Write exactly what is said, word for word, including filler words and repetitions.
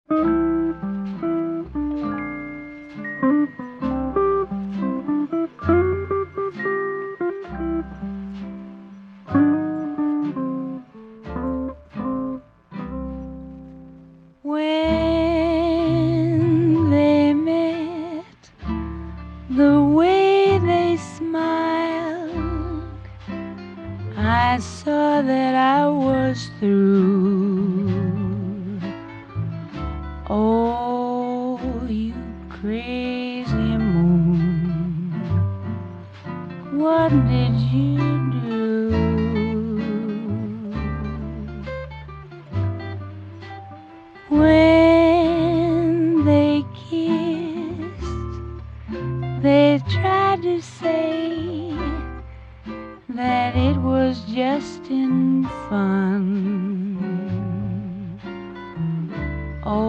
When they met, the way they smiled, I saw that I was through. Oh, you crazy moon, what did you